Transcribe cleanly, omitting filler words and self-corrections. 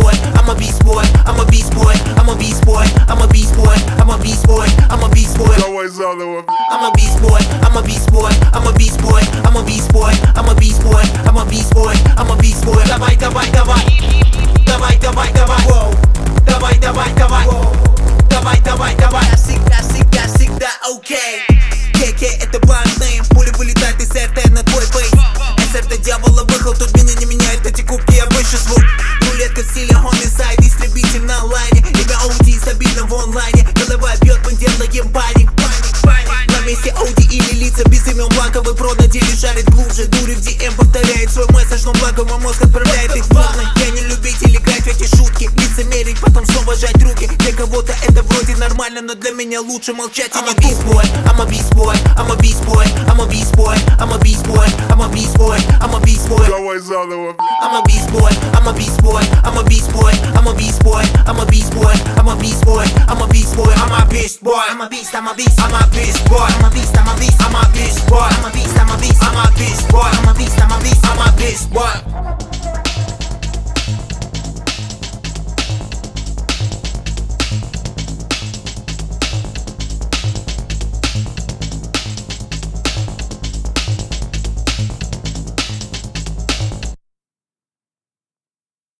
boy, I'm a beast boy, I'm a beast boy, I'm a beast boy, I'm a beast boy, I'm a beast boy, I'm a beast boy. I'm a beast boy, I'm a beast boy, I'm a beast boy, I'm a beast boy, I'm a beast boy, I'm a beast boy, I'm a beast boy. Давай, давай, давай, давай, давай, давай, давай, давай, давай, давай, давай, давай. Я всегда, всегда, всегда окей. Кеке это банднейм, пули вылетает из СРТ на твой фейс. СРТ дьявола выход, тут меня не меняет эти кубки, я выше звук. Рулетка в стиле homicide, истребитель на лайне. Имя Ауди стабильно в онлайне. Голова бьет, мы делаем паник. На месте Ауди или лица без имен бланковый про на деле жарит глубже. Дури в DM повторяет свой месседж, но благо мой мозг отправляет их в нужно. Я не любитель играть в эти шутки, лица мерить, потом снова жать руки. Для кого-то это вроде нормально, но для меня лучше молчать и не думать. I'm a beast boy, I'm a beast boy, I'm a beast boy, I'm a beast boy, I'm a beast boy, I'm a beast boy. Давай заново. I'm a beast boy, I'm a beast boy, I'm a beast boy, I'm a beast boy, I'm a beast boy, I'm a beast boy, I'm a beast boy, I'm a beast boy, I'm a beast, I'm a beast, I'm a beast boy.